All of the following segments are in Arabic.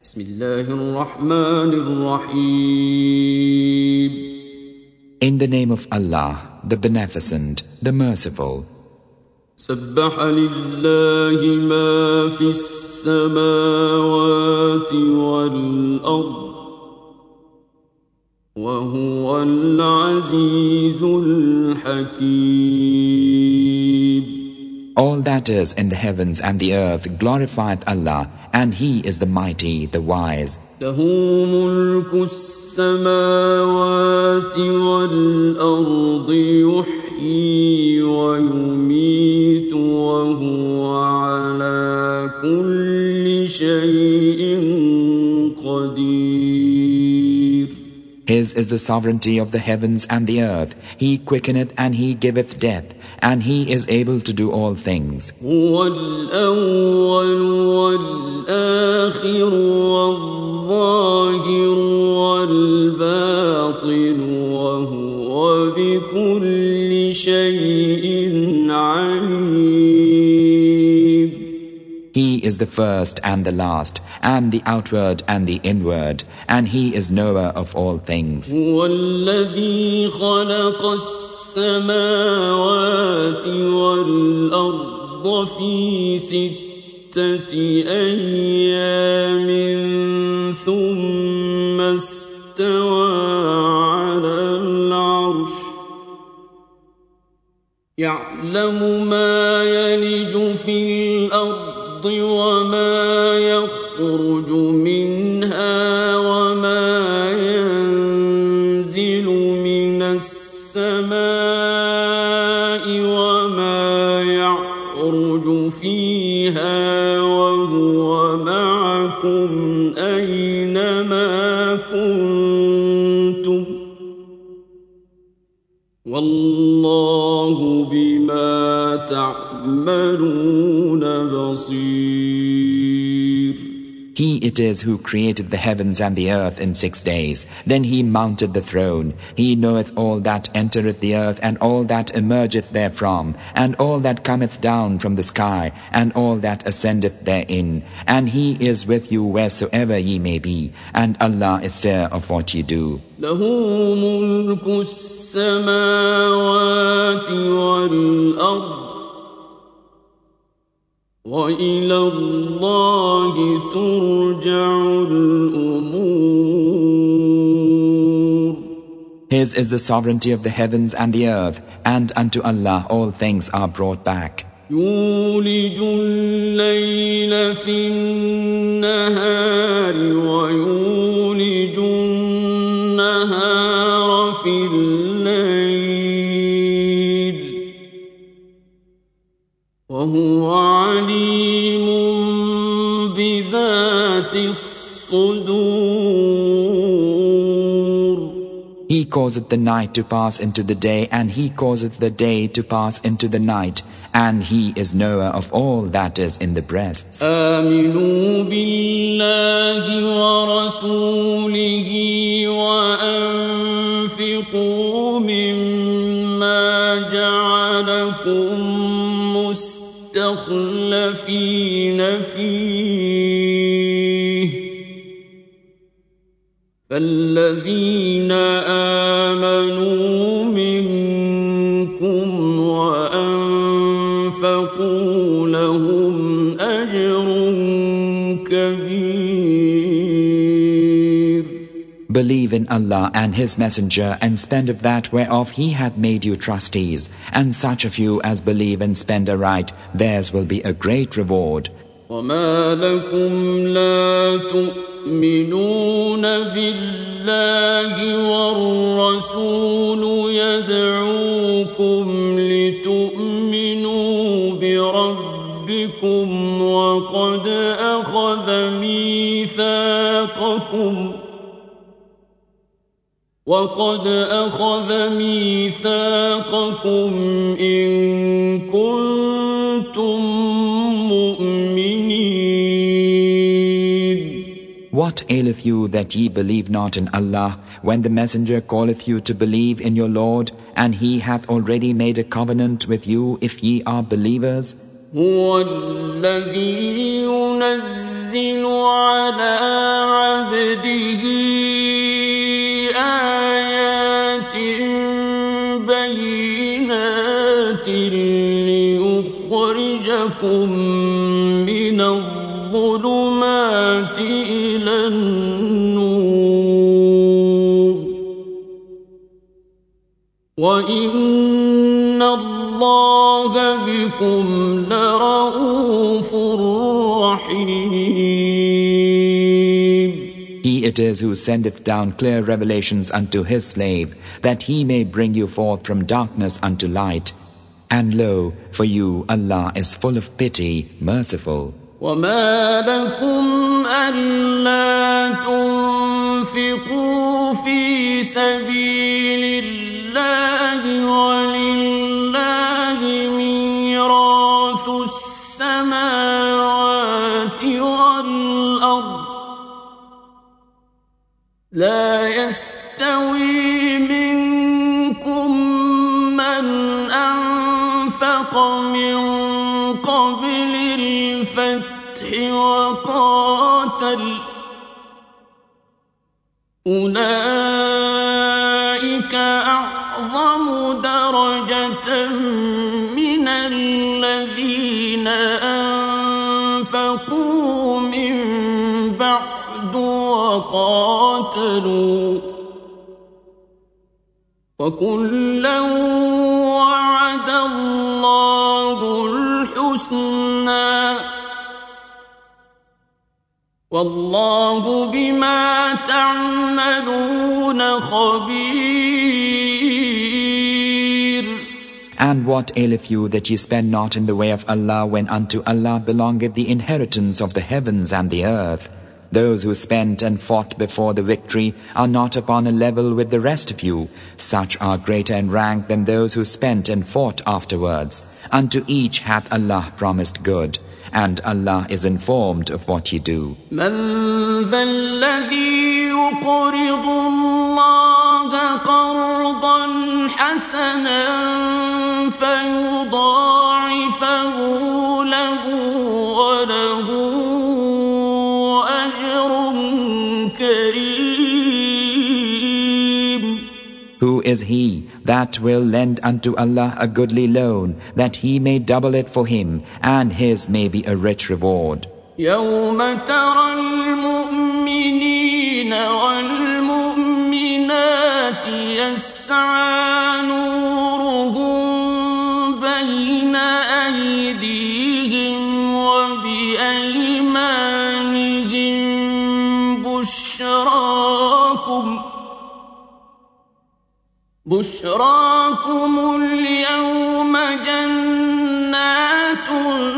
بسم الله الرحمن الرحيم. In the name of Allah, the Beneficent, the Merciful. سبح لله ما في السماوات والأرض وهو العزيز الحكيم. All that is in the heavens and the earth glorifieth Allah, and He is the Mighty, the Wise. له ملك السماوات والأرض يحيي ويميت وهو على كل شيء قدير. His is the sovereignty of the heavens and the earth. He quickeneth and He giveth death, and He is able to do all things. هو الأول والآخر والظاهر والباطن وهو بكل شيء عليم. He is the first and the last, and the outward and the inward, and He is knower of all things. هو الذي خلق السماوات والأرض في 6 أيام ثم استوى على العرش يعلم ما يلج في الأرض وما يخرج منها وما ينزل من السماء وما يعرج فيها وهو معكم أينما كنتم والله بما تعملون بصير. He it is who created the heavens and the earth in 6 days. Then He mounted the throne. He knoweth all that entereth the earth, and all that emergeth therefrom, and all that cometh down from the sky, and all that ascendeth therein. And He is with you wheresoever ye may be, and Allah is seer of what ye do. له ملك السماوات والأرض وإلى الله ترجع الأمور. His is the sovereignty of the heavens and the earth, and unto Allah all things are brought back. يولج الليل في النهار ويولج النهار في الليل وهو عليم بذات الصدور. He causeth the night to pass into the day, and He causeth the day to pass into the night, and He is knower of all that is in the breasts. آمنوا بالله ورسوله وأنفقوا مما جعلكم مستخلفين فيه فالذين آمنوا منكم وأنفقوا لهم أجر كبير. Believe in Allah and His Messenger, and spend of that whereof He hath made you trustees, and such of you as believe and spend aright, theirs will be a great reward. وما لكم لا تؤمنون بالله والرسول يدعوكم لتؤمنوا بربكم وقد أخذ ميثاقكم إن كنتم مؤمنين. What aileth you that ye believe not in Allah, when the Messenger calleth you to believe in your Lord, and He hath already made a covenant with you if ye are believers? هو الذي ينزل على إلى النور وإن الله بكم لرءوف رحيم. He it is who sendeth down clear revelations unto his slave, that he may bring you forth from darkness unto light. And lo, for you Allah is full of pity, merciful. وما لكم ألا تنفقوا في سبيل الله ولله ميراث السماوات والأرض لا يستوي منكم من أنفق من قبل الفتح وقاتل أولئك أعظم درجة من الذين أنفقوا من بعد وقاتلوا وكلا وعد الله الحسنى والله بما تعملون خبير. And what aileth you that ye spend not in the way of Allah, when unto Allah belongeth the inheritance of the heavens and the earth? Those who spent and fought before the victory are not upon a level with the rest of you. Such are greater in rank than those who spent and fought afterwards. Unto each hath Allah promised good, and Allah is informed of what ye do. من ذا الذي يقرض الله قرضا حسنا فيضاعفه له وله أجر كريم. Who is he that will lend unto Allah a goodly loan, that he may double it for him, and his may be a rich reward? يوم ترى المؤمنين والمؤمنات يسعى نورهم بين أيديهم وبأيمانهم بشراكم اليوم جنات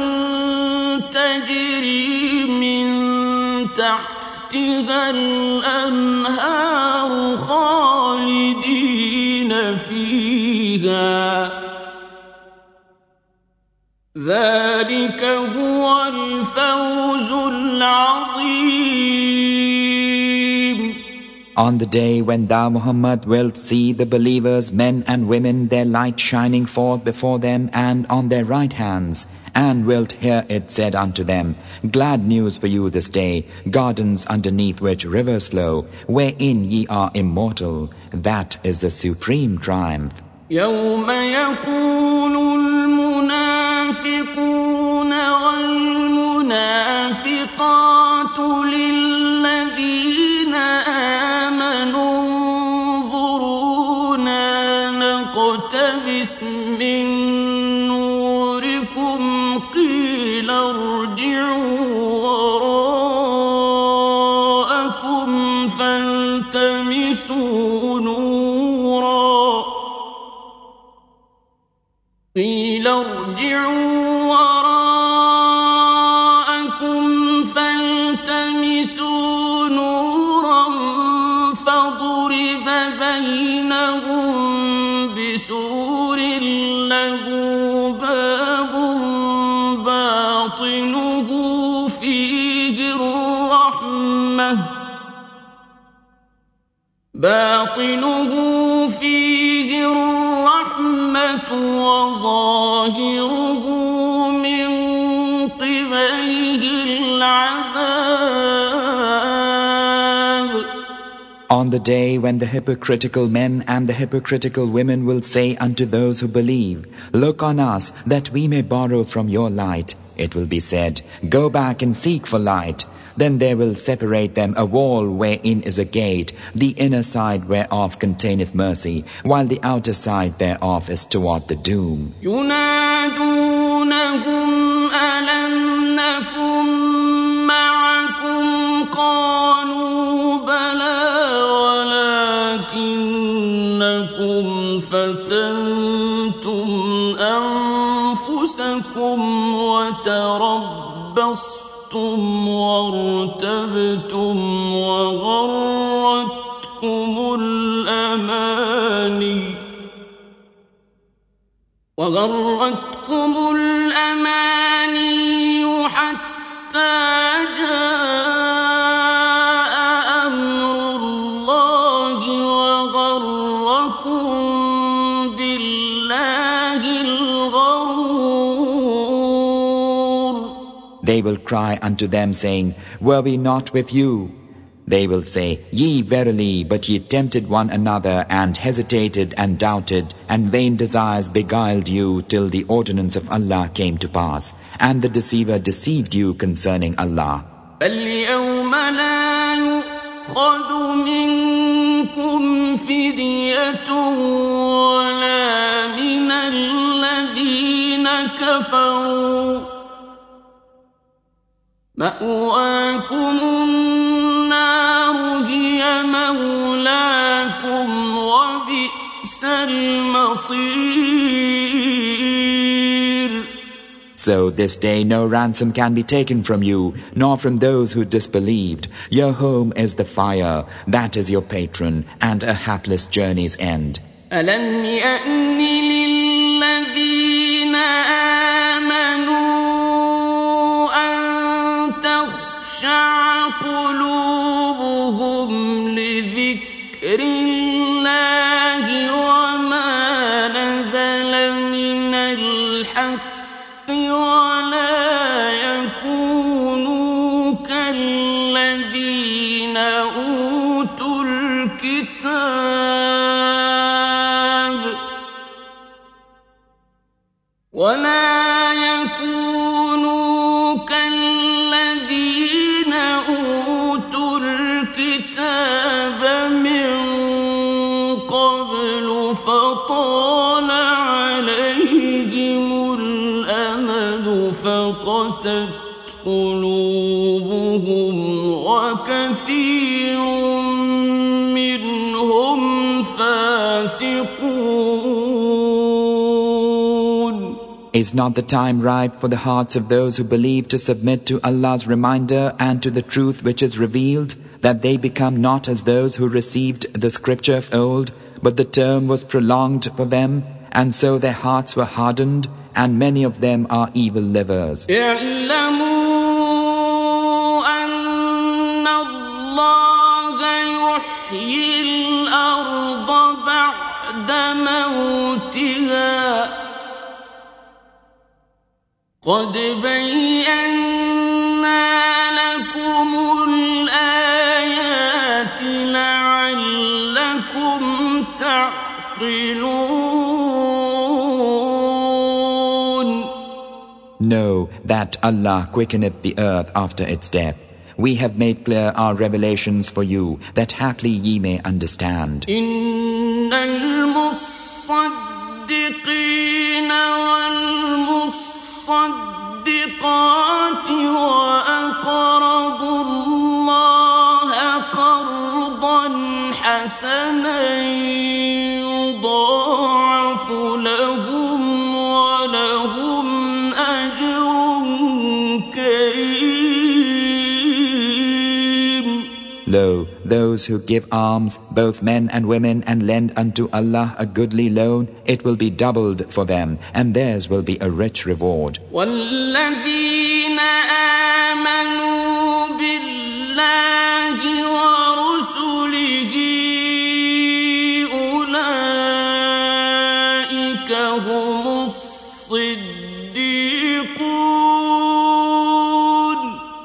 تجري من تحتها الأنهار خالدين فيها ذلك هو الفوز العظيم. On the day when thou, Muhammad, wilt see the believers, men and women, their light shining forth before them and on their right hands, and wilt hear it said unto them, glad news for you this day, gardens underneath which rivers flow, wherein ye are immortal. That is the supreme triumph. يوم يقول المنافقون والمنافقات للذين آمنوا انظرونا نقتبس من نوركم قيل ارجعوا وراءكم فالتمسوا نورا قيل ارجعوا وراءكم فالتمسوا نورا فضرب بينهم بسور له باب باطنه فيه الرحمة وظاهره من قبله العذاب. On the day when the hypocritical men and the hypocritical women will say unto those who believe, look on us that we may borrow from your light, it will be said, go back and seek for light. Then there will separate them a wall wherein is a gate, the inner side whereof containeth mercy, while the outer side thereof is toward the doom. ينادونهم ألم نكن معكم قالوا بلى ولكنكم فتنتم أنفسكم وتربصتم وارتبتم وغرتكم الأماني حتى جاء أمر الله وغركم بالله الغرور. They will cry unto them, saying, Were we not with you? They will say, Ye verily, but ye tempted one another, and hesitated and doubted, and vain desires beguiled you till the ordinance of Allah came to pass, and the deceiver deceived you concerning Allah. فَالْيَوْمَ لَا يُؤْخَذُ مِنْكُمْ فِدْيَةٌ وَلَا مِنَ الَّذِينَ كَفَرُوا مَأْوَاكُمُ النَّارُ هِيَ مَوْلَاكُمْ وَبِئْسَ الْمَصِيرُ. So this day no ransom can be taken from you, nor from those who disbelieved. Your home is the fire, that is your patron, and a hapless journey's end. أَلَمْ يَأْنِ لِلَّذِينَ آمَنُوا أَن تَخْشَعَ قُلُوبُهُمْ لِذِكْرِ اللَّهِ وَمَا نَزَلَ مِنَ الْحَقِّ وَلَا يَكُونُوا كَالَّذِينَ أُوتُوا الْكِتَابَ مِنْ قَبْلُ فَطَالَ عَلَيْهِمُ الْأَمَدُ فَقَسَتْ قُلُوبُهُمْ وَكَثِيرٌ مِّنْهُمْ فَاسِقُونَ. Is not the time ripe for the hearts of those who believe to submit to Allah's reminder and to the truth which is revealed, that they become not as those who received the scripture of old, but the term was prolonged for them, and so their hearts were hardened, and many of them are evil livers. اعلموا أن الله يحيي الأرض بعد موتها قد بينا لكم الآيات لعلكم تعقلون. Know that Allah quickeneth the earth after its death. We have made clear our revelations for you, that haply ye may understand. إن المصدقين والمصدقات وأقرضوا الله قرضا حسنا يضاعف لهم ولهم أجر كريم. Lo, those who give alms, both men and women, and lend unto Allah a goodly loan, it will be doubled for them, and theirs will be a rich reward. والذين آمنوا بالله ورسله أولئك هم الصديقون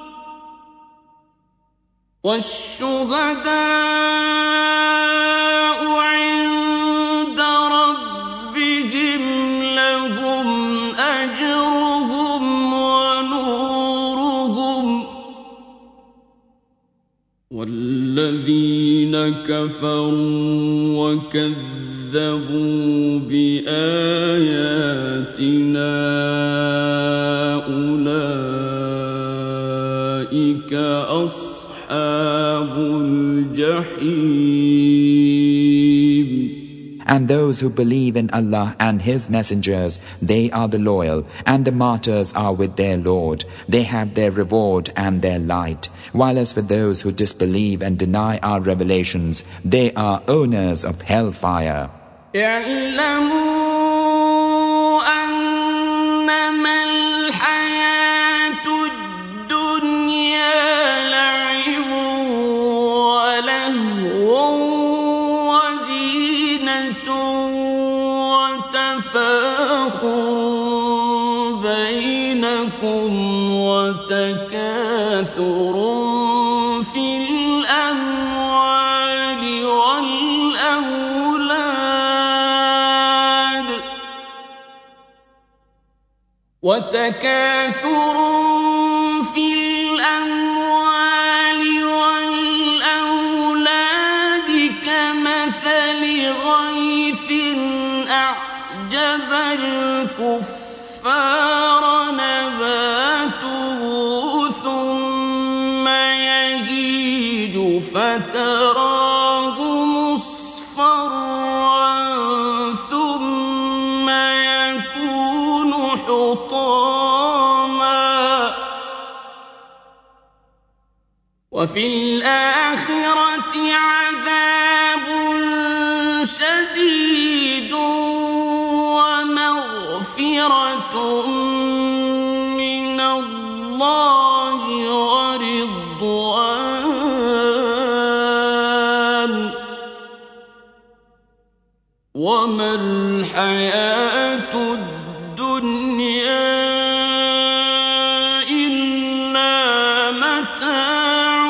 والشهداء عند ربهم لهم أجرهم ونورهم والذين كفروا وكذبوا بآياتنا أولئك أصحاب الجحيم. And those who believe in Allah and His messengers, they are the loyal, and the martyrs are with their Lord. They have their reward and their light. While as for those who disbelieve and deny our revelations, they are owners of hellfire. وتكاثر في الأموال والأولاد كمثل غيث أعجب الكفار نباته ثم يهيج فتراه مصفرا ثم يكون حطاما وفي الآخرة عذاب شديد ومغفرة من الله ورضوان وما الحياة الدنيا إلا متاع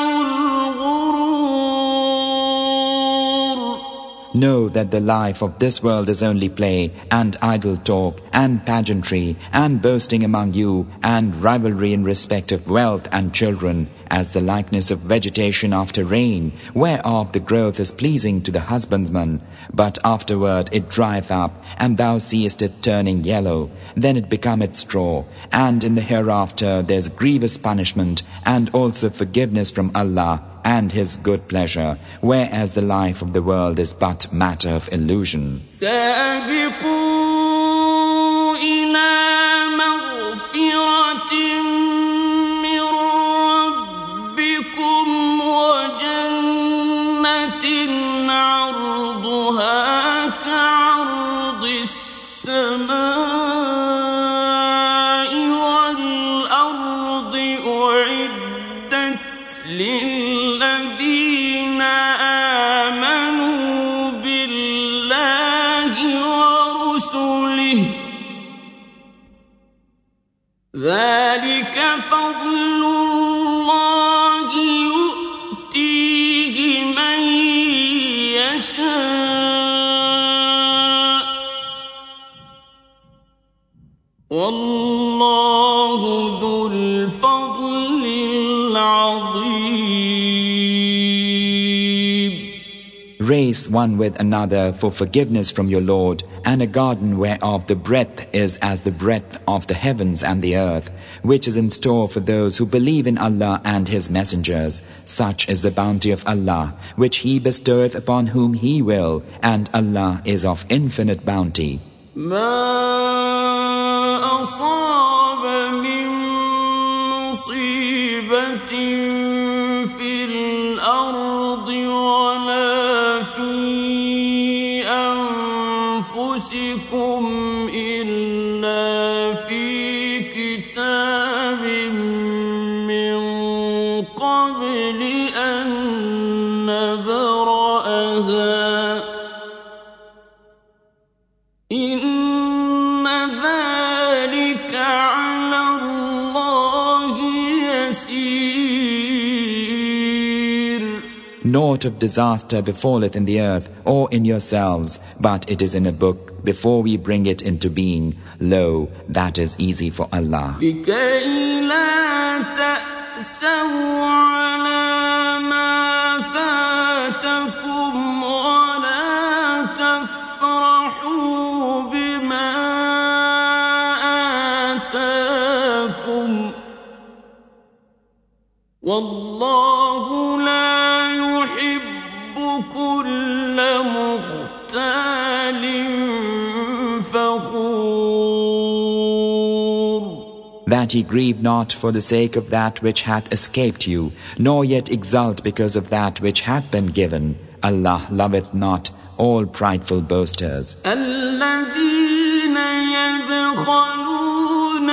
الغرور. Know that the life of this world is only play and idle talk and pageantry and boasting among you and rivalry in respect of wealth and children, as the likeness of vegetation after rain, whereof the growth is pleasing to the husbandman, but afterward it drieth up, and thou seest it turning yellow, then it becometh straw, and in the hereafter there is grievous punishment, and also forgiveness from Allah and His good pleasure, whereas the life of the world is but matter of illusion. سابقوا إلى مغفرة من ربكم وجنة عرضها كعرض السماء والأرض أعدت للذين آمنوا بالله ورسله ذلك فضل الله يؤتيه من يشاء والله ذو الفضل العظيم. Race one with another for forgiveness from your Lord, and a garden whereof the breadth is as the breadth of the heavens and the earth, which is in store for those who believe in Allah and His messengers. Such is the bounty of Allah, which He bestoweth upon whom He will, and Allah is of infinite bounty. ما أصاب من مصيبة في الأرض ولا في أنفسكم إلا في كتاب من قبل أن نبرأها إن ذلك على الله يسير. Naught of disaster befalleth in the earth or in yourselves, but it is in a book before we bring it into being. Lo, that is easy for Allah. لكي لا تأسوا على ما والله لا يحب كل مختال فخور. That ye grieve not for the sake of that which hath escaped you, nor yet exult because of that which hath been given. Allah loveth not all prideful boasters. الذين يبخلون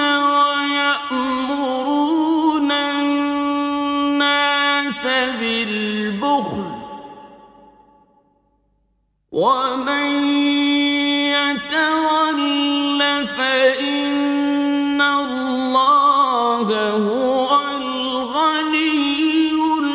ويأمرون الناس بالبخل ومن يتول فإن الله هو الغني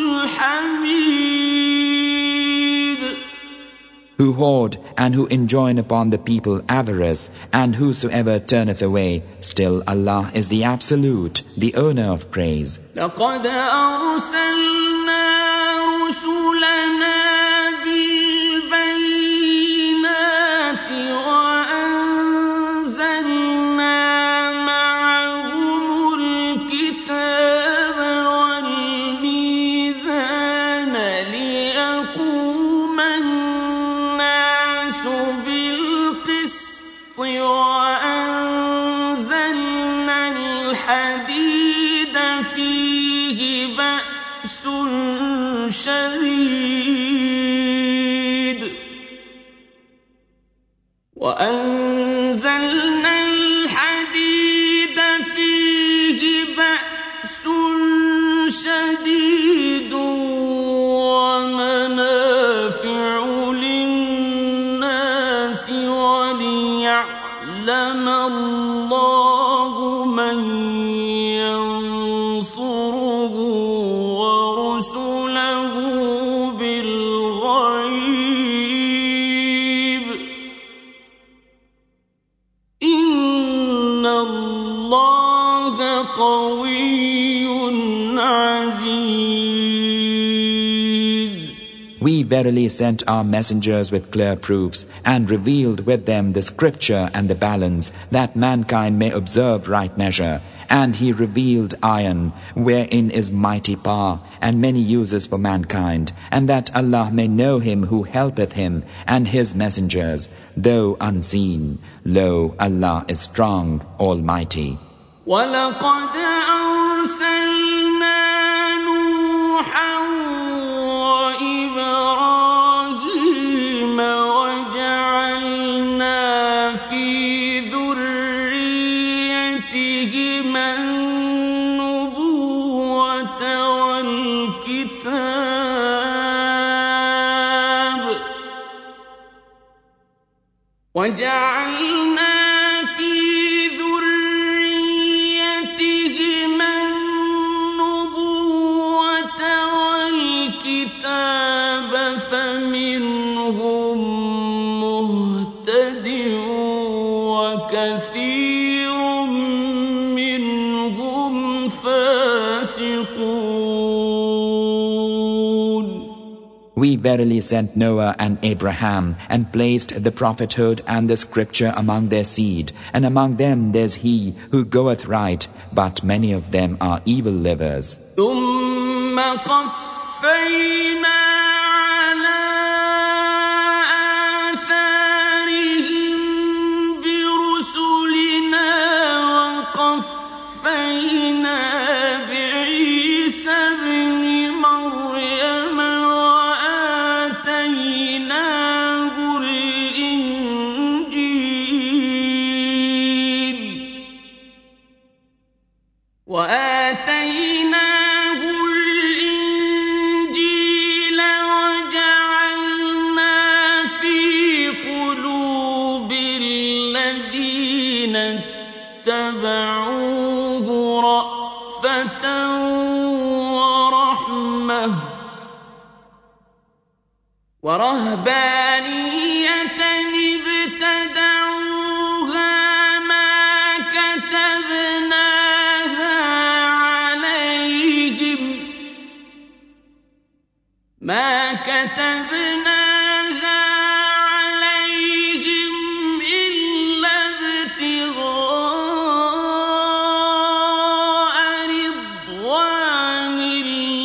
الحميد. Who hoard and who enjoin upon the people avarice, and whosoever turneth away, still Allah is the Absolute, the owner of praise. لقد أرسلنا رسلنا بالبينات وأنزلنا معهم الكتاب والميزان ليقوم الناس بالقسط وأنزلنا الحديد فيه بأس شديد ومنافع للناس وليعلم الله من ينصره ورسله بالغيب إن الله قوي عزيز. We verily sent our messengers with clear proofs, and revealed with them the scripture and the balance, that mankind may observe right measure. And he revealed iron, wherein is mighty power, and many uses for mankind, and that Allah may know him who helpeth him, and his messengers, though unseen. Lo, Allah is strong, almighty. وَلَقَدْ أَرْسَلْنَا نُوحًا وَإِبْرَاهِيمَ وَجَعَلْنَا فِي ذُرِّيَّتِهِمَا النُّبُوَّةَ وَالْكِتَابَ فمنهم مهتد وكثير منهم فاسقون. We verily sent Noah and Abraham, and placed the prophethood and the scripture among their seed, and among them there's he who goeth right, but many of them are evil livers. ثم قفينا على آثارهم برسلنا وقفينا بعيسى ابن مريم وآتيناه الإنجيل وجعلنا في قلوب الذين اتبعوه رأفة ورحمة ورهبانية ابتدعوها ما كتبناها عليهم إلا ابتغاء رضوان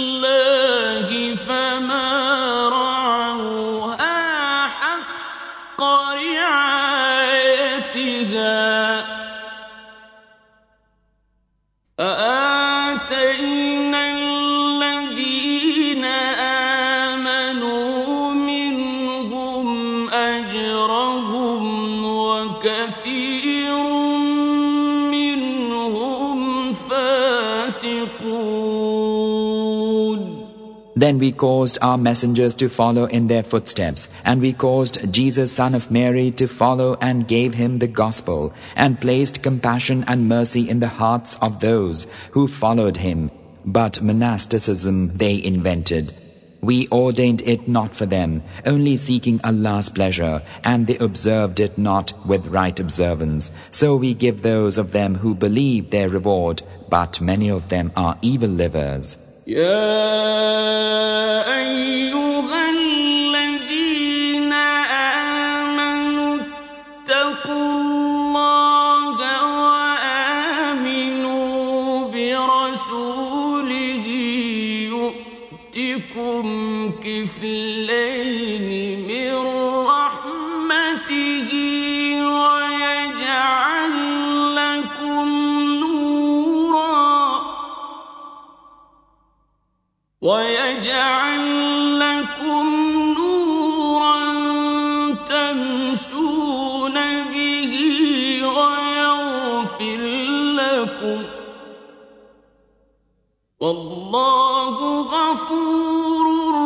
وكثير منهم فاسقون. Then we caused our messengers to follow in their footsteps, and we caused Jesus, son of Mary, to follow and gave him the gospel, and placed compassion and mercy in the hearts of those who followed him. But monasticism they invented. We ordained it not for them, only seeking Allah's pleasure, and they observed it not with right observance. So we give those of them who believe their reward, but many of them are evil livers. يا أيها الذين آمنوا اتقوا الله وآمنوا برسوله يؤتكم كفلين من رحمته ويجعل لكم نورا تمشون به ويغفر لكم والله غفور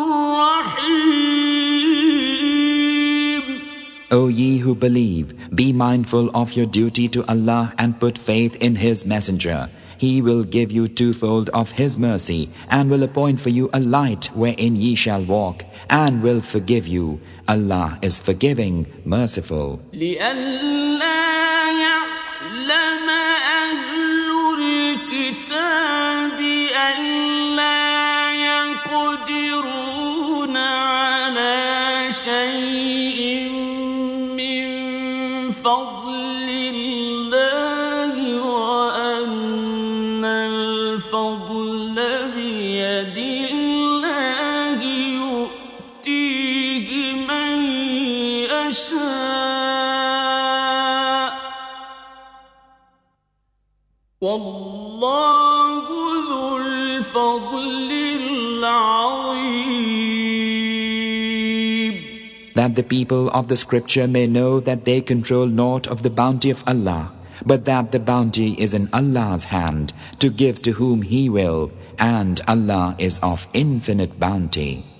رحيم. O ye who believe, be mindful of your duty to Allah and put faith in His messenger. He will give you twofold of His mercy, and will appoint for you a light wherein ye shall walk, and will forgive you. Allah is forgiving, merciful. لئلا يعلم أهل الكتاب ألا يقدرون على شيء من فضل الله وأن الفضل بيد الله يؤتيه من يشاء والله ذو الفضل العظيم. That the people of the scripture may know that they control naught of the bounty of Allah, but that the bounty is in Allah's hand to give to whom He will, and Allah is of infinite bounty.